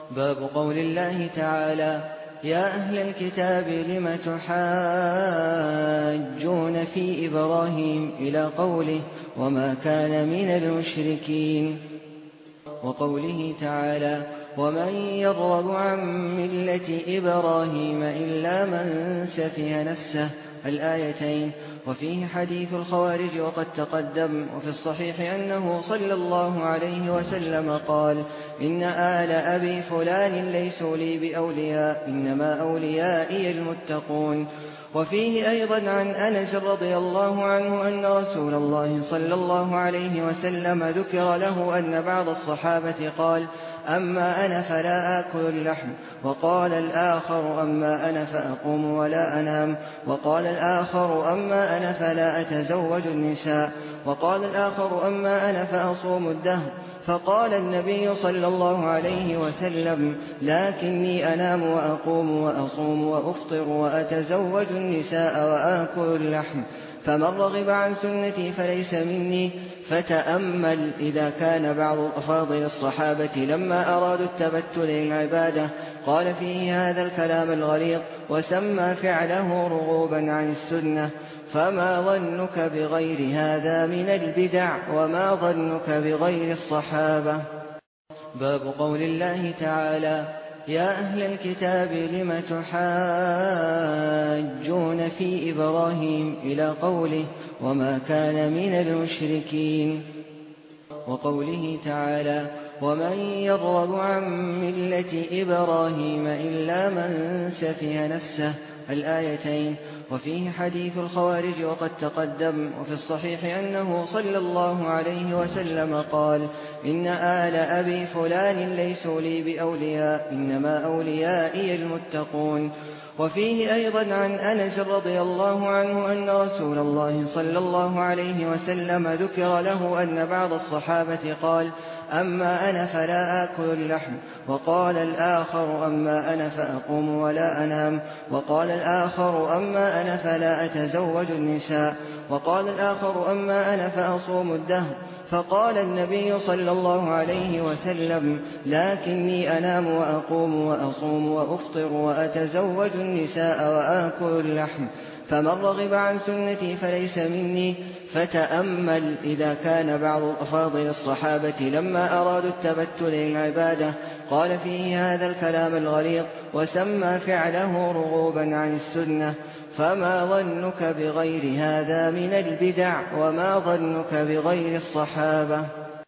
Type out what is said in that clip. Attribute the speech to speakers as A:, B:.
A: باب قول الله تعالى: يا أهل الكتاب لم تحاجون في إبراهيم إلى قوله وما كان من المشركين. وقوله تعالى: ومن يرغب عن ملة إبراهيم إلا من سفه نفسه، الآيتين. وفيه حديث الخوارج وقد تقدم. وفي الصحيح أنه صلى الله عليه وسلم قال: إن آل أبي فلان ليسوا لي بأولياء، إنما أوليائي المتقون. وفيه أيضا عن أنس رضي الله عنه أن رسول الله صلى الله عليه وسلم ذكر له أن بعض الصحابة قال: أما أنا فلا آكل اللحم. وقال الآخر: أما أنا فأقوم ولا أنام. وقال الآخر: أما أنا فلا أتزوج النساء. وقال الآخر: أما أنا فأصوم الدهر. فقال النبي صلى الله عليه وسلم: لكني أنام وأقوم وأصوم وأفطر وأتزوج النساء وآكل اللحم، فمن رغب عن سنتي فليس مني. فتأمل إذا كان بعض أفاضل الصحابة لما أرادوا التبتل للعبادة قال فيه هذا الكلام الغليظ، وسمى فعله رغوبا عن السنة، فما ظنك بغير هذا من البدع، وما ظنك بغير الصحابة. باب قول الله تعالى: يا أهل الكتاب لم تحاجون في إبراهيم إلى قوله وما كان من المشركين. وقوله تعالى: ومن يرغب عن ملة إبراهيم إلا من سفه نفسه، الآيتين. وفيه حديث الخوارج وقد تقدم. وفي الصحيح أنه صلى الله عليه وسلم قال: إن آل أبي فلان ليسوا لي بأولياء، إنما أوليائي المتقون. وفيه أيضا عن أنس رضي الله عنه أن رسول الله صلى الله عليه وسلم ذكر له أن بعض الصحابة قال: أما أنا فلا آكل اللحم. وقال الآخر: أما أنا فأقوم ولا أنام. وقال الآخر: أما أنا فلا أتزوج النساء. وقال الآخر: أما أنا فأصوم الدهر. فقال النبي صلى الله عليه وسلم: لكني أنام وأقوم وأصوم وأفطر وأتزوج النساء وآكل اللحم، فمن رغب عن سنتي فليس مني. فتأمل إذا كان بعض أفاضل الصحابة لما أرادوا التبتل للعبادة قال فيه هذا الكلام الغليظ، وسمى فعله رغوبا عن السنة، فما ظنك بغير هذا من البدع، وما ظنك بغير الصحابة.